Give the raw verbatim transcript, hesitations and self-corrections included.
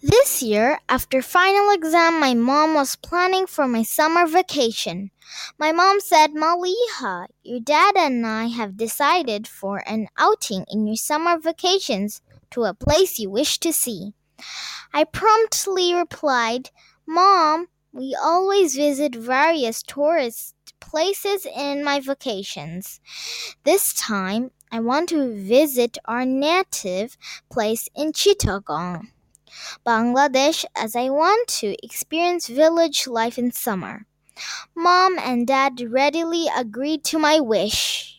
This year, after final exam, my mom was planning for my summer vacation. My mom said, Maliha, your dad and I have decided for an outing in your summer vacations to a place you wish to see. I promptly replied, Mom, we always visit various tourist places in my vacations. This time, I want to visit our native place in Chittagong, Bangladesh, as I want to experience village life in summer. Mom and Dad readily agreed to my wish.